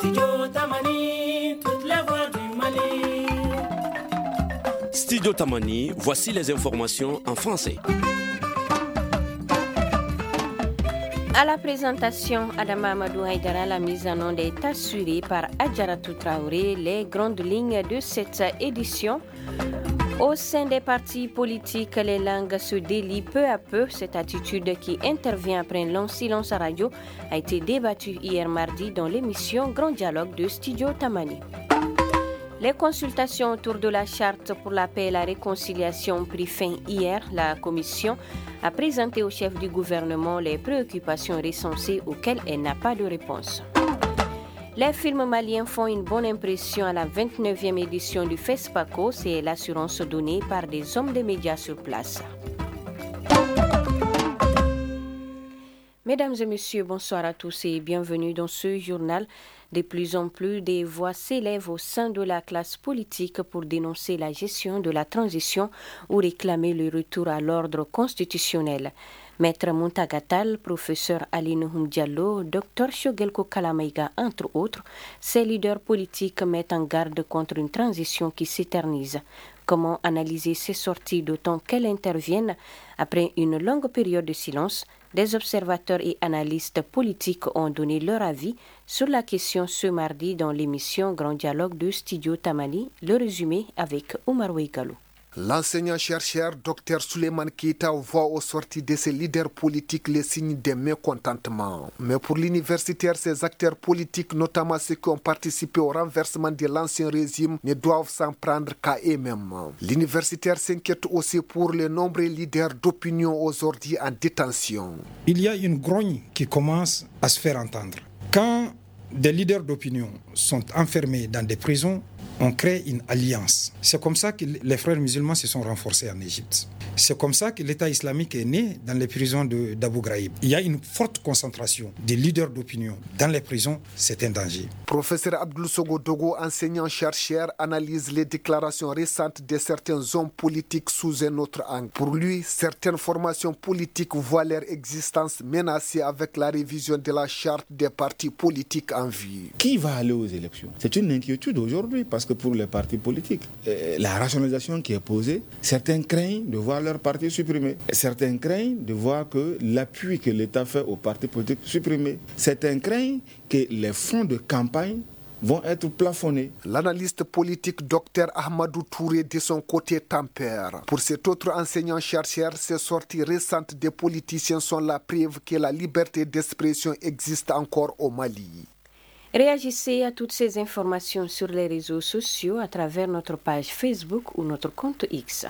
Studio Tamani, toutes les voix du Mali. Studio Tamani, voici les informations en français. À la présentation, Adama Amadou Haïdara, la mise en onde est assurée par Adjaratou Traoré. Les grandes lignes de cette édition. Au sein des partis politiques, les langues se délient peu à peu. Cette attitude qui intervient après un long silence à radio a été débattue hier mardi dans l'émission Grand Dialogue de Studio Tamani. Les consultations autour de la charte pour la paix et la réconciliation ont pris fin hier. La commission a présenté au chef du gouvernement les préoccupations recensées auxquelles elle n'a pas de réponse. Les films maliens font une bonne impression à la 29e édition du FESPACO, c'est l'assurance donnée par des hommes de médias sur place. Mesdames et messieurs, bonsoir à tous et bienvenue dans ce journal. De plus en plus, des voix s'élèvent au sein de la classe politique pour dénoncer la gestion de la transition ou réclamer le retour à l'ordre constitutionnel. Maître Muntagatal, professeur Aline Diallo, Dr Shogelko Kalamaïga, entre autres, ces leaders politiques mettent en garde contre une transition qui s'éternise. Comment analyser ces sorties d'autant qu'elles interviennent après une longue période de silence? Des observateurs et analystes politiques ont donné leur avis sur la question ce mardi dans l'émission Grand Dialogue de Studio Tamani. Le résumé avec Omar Ouegalou. L'enseignant-chercheur Dr Souleymane Keita voit aux sorties de ses leaders politiques les signes de mécontentement. Mais pour l'universitaire, ces acteurs politiques, notamment ceux qui ont participé au renversement de l'ancien régime, ne doivent s'en prendre qu'à eux-mêmes. L'universitaire s'inquiète aussi pour les nombreux leaders d'opinion aujourd'hui en détention. Il y a une grogne qui commence à se faire entendre. Quand des leaders d'opinion sont enfermés dans des prisons, on crée une alliance. C'est comme ça que les frères musulmans se sont renforcés en Égypte. C'est comme ça que l'État islamique est né dans les prisons d'Abu Ghraib. Il y a une forte concentration des leaders d'opinion dans les prisons, c'est un danger. Professeur Abdoul Sogo Dogo, enseignant-chercheur, analyse les déclarations récentes de certains hommes politiques sous un autre angle. Pour lui, certaines formations politiques voient leur existence menacée avec la révision de la charte des partis politiques en vie. Qui va aller aux élections? C'est une inquiétude aujourd'hui parce que pour les partis politiques, la rationalisation qui est posée, certains craignent de voir leur parti supprimé. Certains craignent de voir que l'appui que l'État fait aux partis politiques supprimé. Certains craignent que les fonds de campagne vont être plafonnés. L'analyste politique Dr Ahmadou Touré de son côté tempère. Pour cet autre enseignant-chercheur, ces sorties récentes des politiciens sont la preuve que la liberté d'expression existe encore au Mali. Réagissez à toutes ces informations sur les réseaux sociaux à travers notre page Facebook ou notre compte X.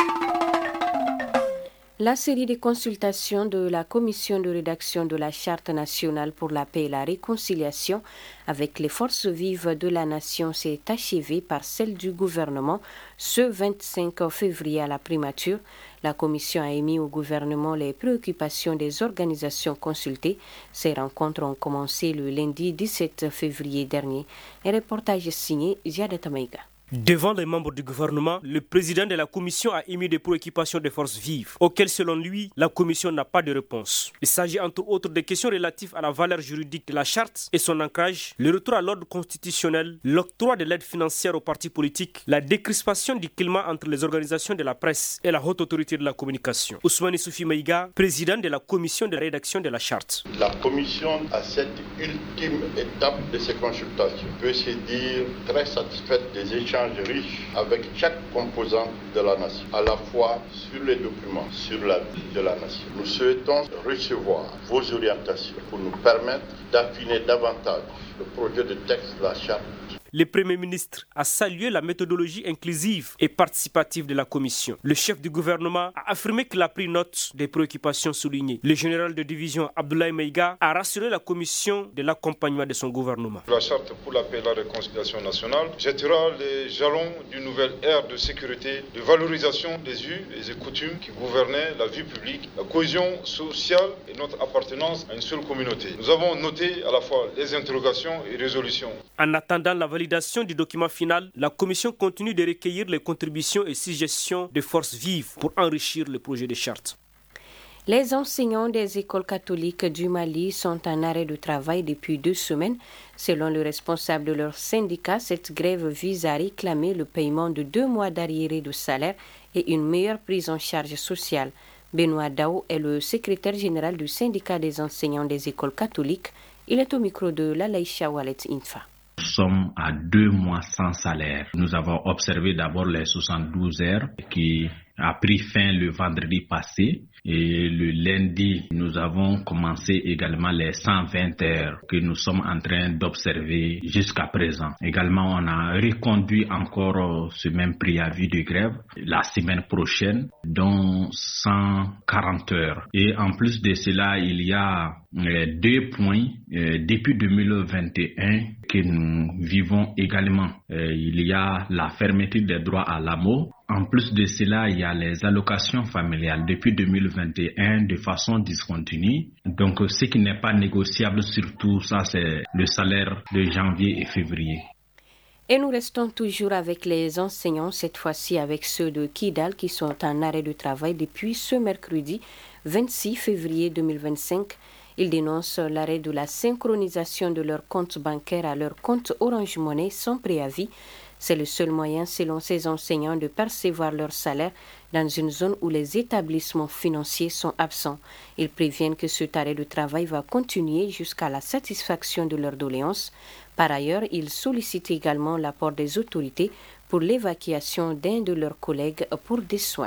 La série de consultations de la commission de rédaction de la Charte nationale pour la paix et la réconciliation avec les forces vives de la nation s'est achevée par celle du gouvernement ce 25 février à la primature. La commission a émis au gouvernement les préoccupations des organisations consultées. Ces rencontres ont commencé le lundi 17 février dernier. Un reportage signé Ziada Tamaïga. Devant les membres du gouvernement, le président de la commission a émis des préoccupations des forces vives, auxquelles selon lui, la commission n'a pas de réponse. Il s'agit entre autres des questions relatives à la valeur juridique de la charte et son ancrage, le retour à l'ordre constitutionnel, l'octroi de l'aide financière aux partis politiques, la décrispation du climat entre les organisations de la presse et la haute autorité de la communication. Ousmane Soufi Maïga, président de la commission de rédaction de la charte. La commission, à cette ultime étape de ces consultations, peut se dire très satisfaite des échanges riches avec chaque composante de la nation, à la fois sur les documents, sur la vie de la nation. Nous souhaitons recevoir vos orientations pour nous permettre d'affiner davantage le projet de texte de la charte. Le Premier ministre a salué la méthodologie inclusive et participative de la Commission. Le chef du gouvernement a affirmé qu'il a pris note des préoccupations soulignées. Le général de division Abdoulaye Maïga a rassuré la Commission de l'accompagnement de son gouvernement. La charte pour la paix et la réconciliation nationale jettera les jalons d'une nouvelle ère de sécurité, de valorisation des us et des coutumes qui gouvernaient la vie publique, la cohésion sociale et notre appartenance à une seule communauté. Nous avons noté à la fois les interrogations et résolutions. En attendant la validation du document final, la Commission continue de recueillir les contributions et suggestions des forces vives pour enrichir le projet de charte. Les enseignants des écoles catholiques du Mali sont en arrêt de travail depuis 2 semaines. Selon le responsable de leur syndicat, cette grève vise à réclamer le paiement de 2 mois d'arriérés de salaire et une meilleure prise en charge sociale. Benoît Dao est le secrétaire général du syndicat des enseignants des écoles catholiques. Il est au micro de Lalaïcha Walet Infa. Nous sommes à 2 mois sans salaire. Nous avons observé d'abord les 72 heures qui a pris fin le vendredi passé. Et le lundi, nous avons commencé également les 120 heures que nous sommes en train d'observer jusqu'à présent. Également, on a reconduit encore ce même préavis de grève la semaine prochaine, dont 140 heures. Et en plus de cela, il y a 2 points depuis 2021 que nous vivons également. Il y a la fermeture des droits à l'AMO. En plus de cela, il y a les allocations familiales depuis 2021 de façon discontinue. Donc, ce qui n'est pas négociable surtout, ça c'est le salaire de janvier et février. Et nous restons toujours avec les enseignants, cette fois-ci avec ceux de Kidal qui sont en arrêt de travail depuis ce mercredi 26 février 2025. Ils dénoncent l'arrêt de la synchronisation de leur compte bancaire à leur compte Orange Money sans préavis. C'est le seul moyen, selon ces enseignants, de percevoir leur salaire dans une zone où les établissements financiers sont absents. Ils préviennent que cet arrêt de travail va continuer jusqu'à la satisfaction de leurs doléances. Par ailleurs, ils sollicitent également l'apport des autorités pour l'évacuation d'un de leurs collègues pour des soins.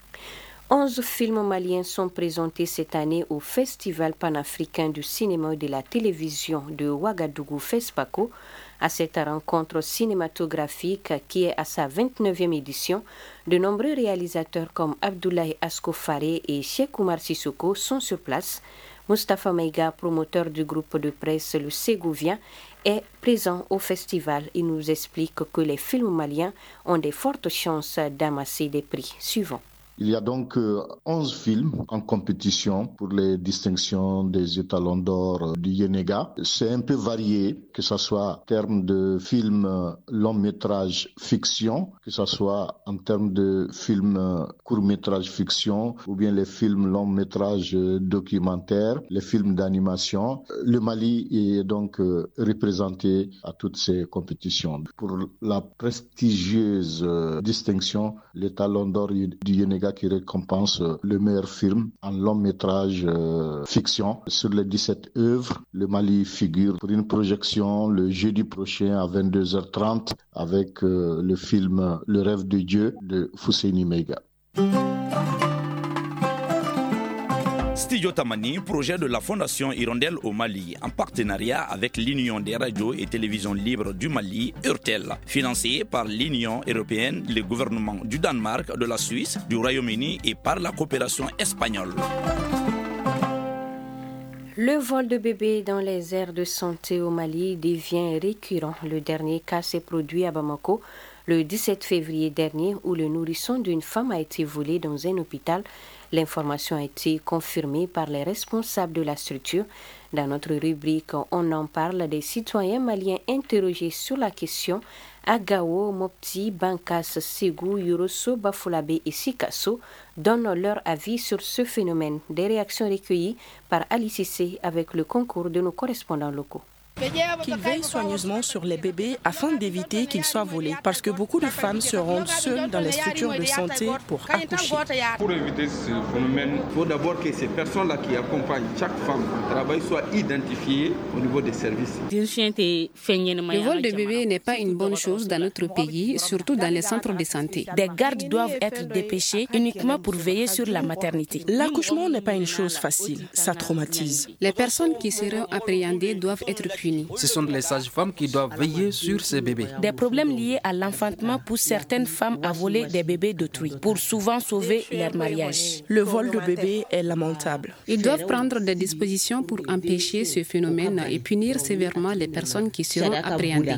11 films maliens sont présentés cette année au Festival panafricain du cinéma et de la télévision de Ouagadougou FESPACO. À cette rencontre cinématographique qui est à sa 29e édition, de nombreux réalisateurs comme Abdoulaye Askofaré et Cheikh Oumar Sissoko sont sur place. Mustapha Maïga, promoteur du groupe de presse Le Ségouvien, est présent au festival. Il nous explique que les films maliens ont de fortes chances d'amasser des prix suivants. Il y a donc 11 films en compétition pour les distinctions des étalons d'or du Yenega. C'est un peu varié, que ce soit en termes de films long-métrage fiction, que ce soit en termes de films court-métrage fiction, ou bien les films long-métrage documentaires, les films d'animation. Le Mali est donc représenté à toutes ces compétitions. Pour la prestigieuse distinction, l'étalon d'or du Yenega qui récompense le meilleur film en long métrage fiction. Sur les 17 œuvres, le Mali figure pour une projection le jeudi prochain à 22h30 avec le film Le rêve de Dieu de Fousseini Meiga. Studio Tamani, projet de la Fondation Hirondelle au Mali, en partenariat avec l'Union des radios et télévisions libres du Mali, URTEL, financé par l'Union européenne, le gouvernement du Danemark, de la Suisse, du Royaume-Uni et par la coopération espagnole. Le vol de bébés dans les aires de santé au Mali devient récurrent. Le dernier cas s'est produit à Bamako le 17 février dernier où le nourrisson d'une femme a été volé dans un hôpital. L'information a été confirmée par les responsables de la structure. Dans notre rubrique, on en parle des citoyens maliens interrogés sur la question. Agao, Mopti, Bankas, Ségou, Yoroso, Bafulabe et Sikasso donnent leur avis sur ce phénomène. Des réactions recueillies par Ali Cissé avec le concours de nos correspondants locaux. Qu'ils veillent soigneusement sur les bébés afin d'éviter qu'ils soient volés, parce que beaucoup de femmes se rendent seules dans les structures de santé pour accoucher. Pour éviter ce phénomène, il faut d'abord que ces personnes-là qui accompagnent chaque femme au travail soient identifiées au niveau des services. Le vol de bébés n'est pas une bonne chose dans notre pays, surtout dans les centres de santé. Des gardes doivent être dépêchés uniquement pour veiller sur la maternité. L'accouchement n'est pas une chose facile, ça traumatise. Les personnes qui seront appréhendées doivent être punies. Ce sont les sages-femmes qui doivent veiller sur ces bébés. Des problèmes liés à l'enfantement poussent certaines femmes à voler des bébés d'autrui pour souvent sauver leur mariage. Le vol de bébés est lamentable. Ils doivent prendre des dispositions pour empêcher ce phénomène et punir sévèrement les personnes qui seront appréhendées.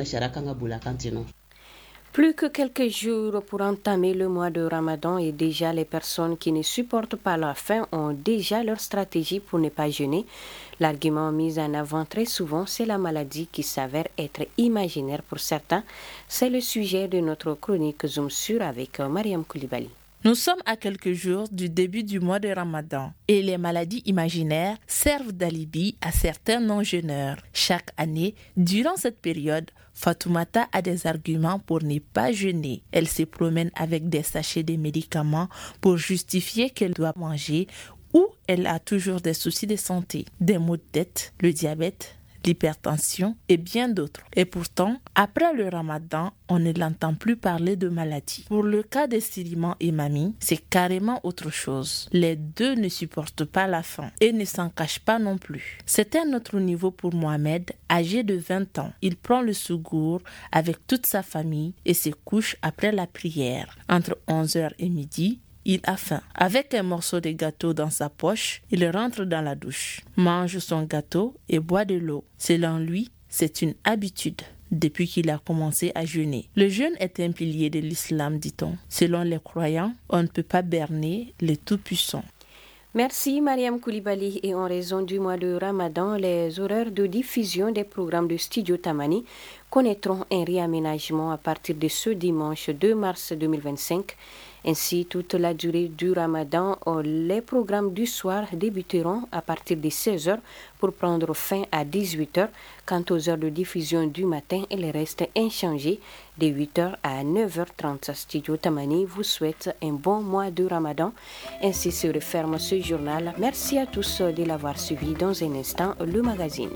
Plus que quelques jours pour entamer le mois de Ramadan et déjà les personnes qui ne supportent pas la faim ont déjà leur stratégie pour ne pas jeûner. L'argument mis en avant très souvent, c'est la maladie qui s'avère être imaginaire pour certains. C'est le sujet de notre chronique Zoom Sur avec Mariam Koulibaly. Nous sommes à quelques jours du début du mois de Ramadan et les maladies imaginaires servent d'alibi à certains non-jeûneurs. Chaque année, durant cette période, Fatoumata a des arguments pour ne pas jeûner. Elle se promène avec des sachets de médicaments pour justifier qu'elle doit manger ou elle a toujours des soucis de santé, des maux de tête, le diabète, l'hypertension et bien d'autres. Et pourtant, après le Ramadan, on ne l'entend plus parler de maladie. Pour le cas de Siliman et Mami, c'est carrément autre chose. Les deux ne supportent pas la faim et ne s'en cachent pas non plus. C'est un autre niveau pour Mohamed, âgé de 20 ans. Il prend le sougour avec toute sa famille et se couche après la prière. Entre 11h et midi, il a faim. Avec un morceau de gâteau dans sa poche, il rentre dans la douche, mange son gâteau et boit de l'eau. Selon lui, c'est une habitude depuis qu'il a commencé à jeûner. Le jeûne est un pilier de l'islam, dit-on. Selon les croyants, on ne peut pas berner le Tout-Puissant. Merci Mariam Koulibaly. Et en raison du mois de Ramadan, les horaires de diffusion des programmes de Studio Tamani connaîtront un réaménagement à partir de ce dimanche 2 mars 2025. Ainsi, toute la durée du Ramadan, les programmes du soir débuteront à partir de 16h pour prendre fin à 18h. Quant aux heures de diffusion du matin, elles restent inchangées de 8h à 9h30. Studio Tamani vous souhaite un bon mois de Ramadan. Ainsi se referme ce journal. Merci à tous de l'avoir suivi. Dans un instant, le magazine.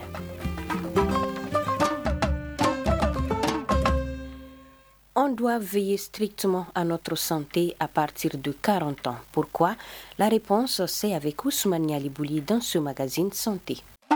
On doit veiller strictement à notre santé à partir de 40 ans. Pourquoi? La réponse, c'est avec Ousmane Yalibouli dans ce magazine Santé.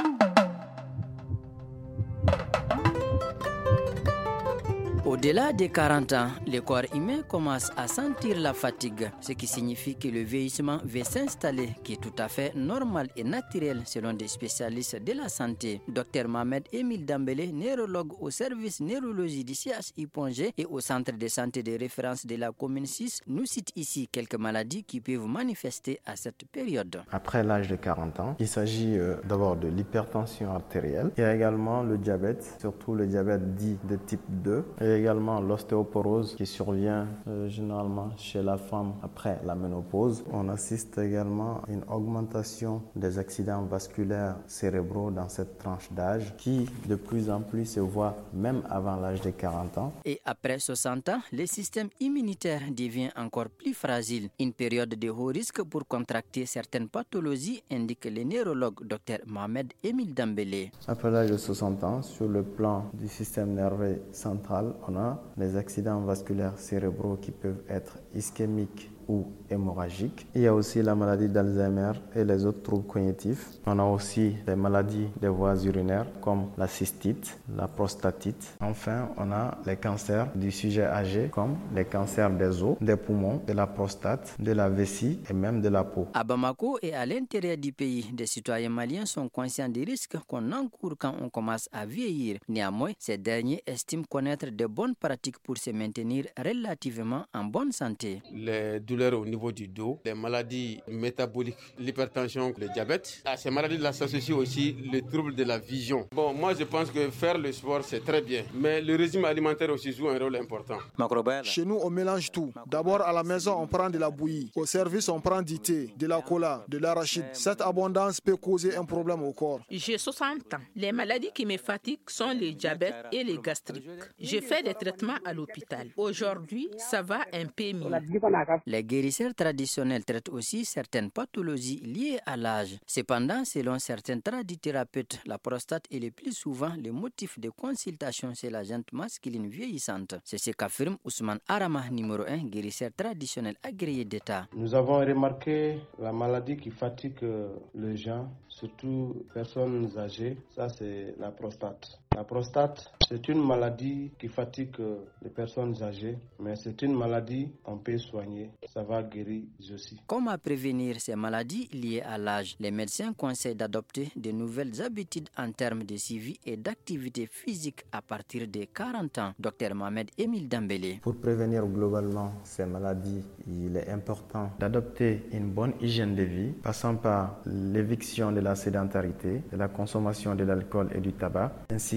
Au-delà des 40 ans, le corps humain commence à sentir la fatigue, ce qui signifie que le vieillissement va s'installer, qui est tout à fait normal et naturel selon des spécialistes de la santé. Dr Mohamed Emile Dambélé, neurologue au service neurologie du CHI Pongé et au centre de santé de référence de la commune 6, nous cite ici quelques maladies qui peuvent manifester à cette période. Après l'âge de 40 ans, il s'agit d'abord de l'hypertension artérielle. Il y a également le diabète, surtout le diabète dit de type 2. Et également l'ostéoporose qui survient généralement chez la femme après la ménopause. On assiste également à une augmentation des accidents vasculaires cérébraux dans cette tranche d'âge qui de plus en plus se voit même avant l'âge de 40 ans. Et après 60 ans, le système immunitaire devient encore plus fragile. Une période de haut risque pour contracter certaines pathologies, indique le neurologue Dr Mohamed Emile Dambélé. Après l'âge de 60 ans, sur le plan du système nerveux central, on a les accidents vasculaires cérébraux qui peuvent être ischémiques ou hémorragiques. Il y a aussi la maladie d'Alzheimer et les autres troubles cognitifs. On a aussi des maladies des voies urinaires comme la cystite, la prostatite. Enfin, on a les cancers du sujet âgé comme les cancers des os, des poumons, de la prostate, de la vessie et même de la peau. À Bamako et à l'intérieur du pays, des citoyens maliens sont conscients des risques qu'on encourt quand on commence à vieillir. Néanmoins, ces derniers estiment connaître de bonnes pratiques pour se maintenir relativement en bonne santé. Les douleurs au niveau du dos, les maladies métaboliques, l'hypertension, le diabète. À ces maladies-là s'associe aussi le trouble de la vision. Bon, moi je pense que faire le sport c'est très bien, mais le régime alimentaire aussi joue un rôle important. Chez nous on mélange tout. D'abord à la maison on prend de la bouillie, au service on prend du thé, de la cola, de l'arachide. Cette abondance peut causer un problème au corps. J'ai 60 ans. Les maladies qui me fatiguent sont le diabète et les gastriques. J'ai fait des traitements à l'hôpital. Aujourd'hui, ça va un peu mieux. Les guérisseurs traditionnels traitent aussi certaines pathologies liées à l'âge. Cependant, selon certains tradithérapeutes, la prostate est le plus souvent le motif de consultation chez la gente masculine vieillissante. C'est ce qu'affirme Ousmane Arama, numéro 1, guérisseur traditionnel agréé d'État. Nous avons remarqué la maladie qui fatigue les gens, surtout personnes âgées, ça c'est la prostate. La prostate, c'est une maladie qui fatigue les personnes âgées, mais c'est une maladie qu'on peut soigner. Ça va guérir aussi. Comment prévenir ces maladies liées à l'âge? Les médecins conseillent d'adopter de nouvelles habitudes en termes de suivi et d'activité physique à partir de 40 ans. Dr Mohamed Emile Dambélé. Pour prévenir globalement ces maladies, il est important d'adopter une bonne hygiène de vie, passant par l'éviction de la sédentarité, de la consommation de l'alcool et du tabac, ainsi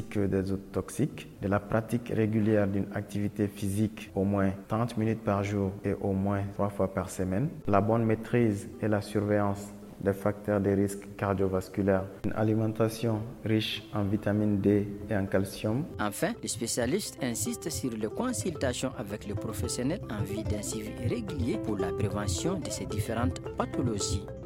que des hôtes toxiques, de la pratique régulière d'une activité physique au moins 30 minutes par jour et au moins 3 fois par semaine, la bonne maîtrise et la surveillance des facteurs de risque cardiovasculaires, une alimentation riche en vitamine D et en calcium. Enfin, les spécialistes insistent sur les consultations avec les professionnels en vue d'un suivi régulier pour la prévention de ces différentes pathologies.